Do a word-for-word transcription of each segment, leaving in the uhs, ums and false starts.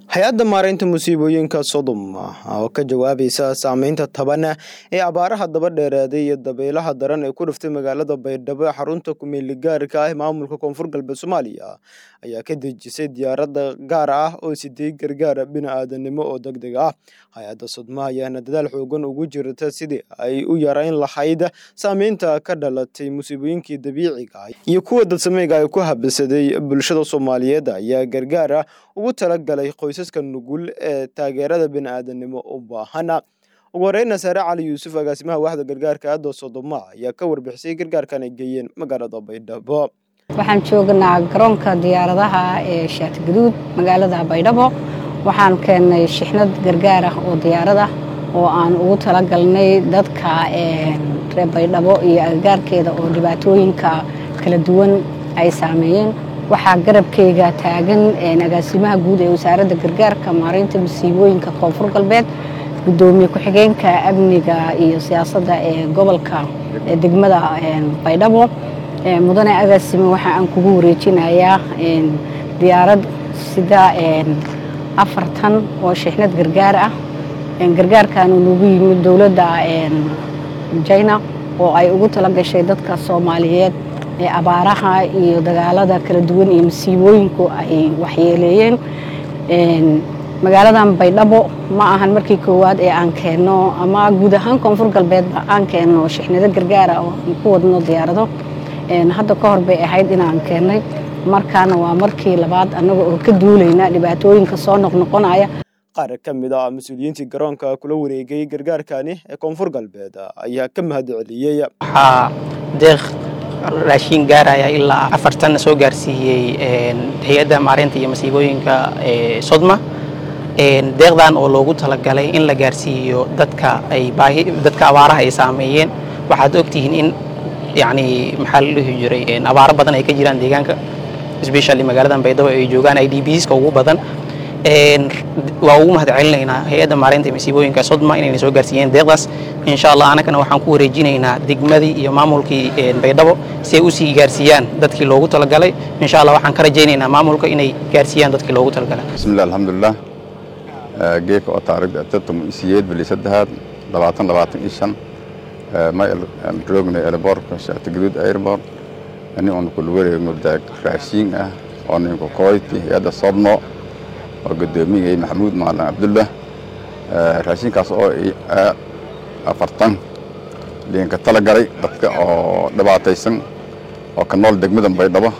hay-adda maareynta musiibooyinka Sodom oo ka jawaabaysa saameynta taban ee abaaraha daba dheeraaday iyo dabaylaha daran ee ku dhuftay magaalada Baydhabo xarunta ku meel gaarka ah maamulka Koonfur Galbeed Soomaaliya ayaa ka dejisay diyaarada gaar ah oo sidii gargaar bini'aadanimo oo degdeg ah. hay-adda Sodom ayaa dadaal xoogan ugu jirta sidii ay u yareyn lahayd saameynta ka dhalatay musiibooyinkii dabiiciga ah iyo kuwa dadsameeyga ay ku habsaday bulshada Soomaaliyeed ayaa gargaar ugu talagalay qoysaska nugul ee taageerada bini'aadanimo u baahan. ugu horeyn Sare Cali Yuusuf agaasimaha waaxda gargaarka hay'adda Sodom ayaa ka warbixisay gargaarkan ay geeyeen magaalada Baydhabo. waxaan joognaa garoonka diyaaradaha ee Shaati Gaduud magaalada Baydhabo. waxaan keenay shixnad gargaar ah oo diyaarad ah oo aan ugu talagalnay dadka ee reer Baydhabo iyo agagaarkeeda oo dhibaatooyinka kala duwan ay saameeyeen. waxaa garabkayga taagan agaasimaha guud ee wasaaradda gargaarka maareynta musiibooyinka Koonfur Galbeed, gudoomiye ku-xigeenka amniga iyo siyaasadda ee gobolka ee degmada Baydhabo. mudane agaasime waxa aan kugu wareejinayaa diyaarad sida afartan oo shixnad gargaar ah. gargaarkan uu nagu yimid dowladda China oo ay ugu talagashay dadka Soomaaliyeed ee abaaraha iyo dagaalada kala duwan iyo musiibooyinku ay waxyeeleeyeen. magaaladan Baydhabo ma ahan markii koowaad ee aan keeno ama guud ahaan Koonfur Galbeed aan keeno shixnado gargaar ah oo ku wadno diyaarado. hadda ka hor bay ahayd in aan keenay, markaana waa markii labaad anaga oo ka duulayna dhibaatooyinka soo noqnoqonaya. qaar ka mid ah mas'uuliyiinta garoonka kula wareegay gargaarkani ee Koonfur Galbeed ayaa ka mahadceliyay. waxaa deeq raashin gaaraya ilaa afartan soo gaarsiiyay hay'adda maareynta iyo musiibooyinka ee Sodom. deeqdan oo loogu talagalay in la gaarsiiyo dadka ay baahi dadka abaaraha ay saameeyeen. waxaad ogtihiin in يعني محل له جري أبارة بدن أي كجيران ديجان ك especially مقالة بيضاء أي جوجان أي دي بيس كوجو بدن وأوم هذا علنا هنا هي ده مارين تمسيبو إنك صدمة إن نسوي جرسيين ديغلاس إن شاء الله أنا كنا وحنكو رجينا هنا دجمدي يمامول كي بيضاء سيوسي جرسيان دت كي لوجو تلقالي إن شاء الله وحنكرجينا هنا مامول كي إني جرسيان دت كي لوجو تلقالي. بسم الله الحمد لله. جيك أتعرض أتتم إسياد بالسدهاد لبعضن لبعضن إيشان. ما الرجل البار كشات جدود أيربار أني أنا كل وري مبدأ راشين أنا كقايتي هذا صدمة وقدامي جاي محمود مع عبد الله راشين كاسو أفرتان لين كتلا جري بتك دبعتيسن وكنال دجمدن بيضبه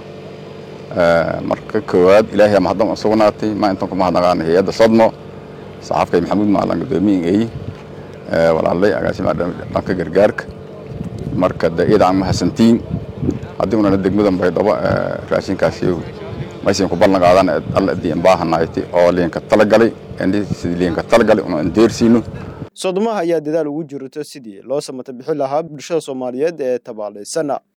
مرك كواد إلهي محضم أصوناتي ما أنتم كم هذا عن هذا صدمة صعب كي محمود مع قدامي جاي walaalay agaasimaha dhanka gargaarka marka iyada aan mahadsantiin hadii una degmada Baydhabo raashinkaasi maysan ku ballan qaadan alla diin baahanayti oo leenka talagalay in sidii leenka talagalay una deersino. Sodom ayaa dadaal ugu jirta sidii loo samata bixin lahaa bulshada Soomaaliyeed ee tabaalaysan.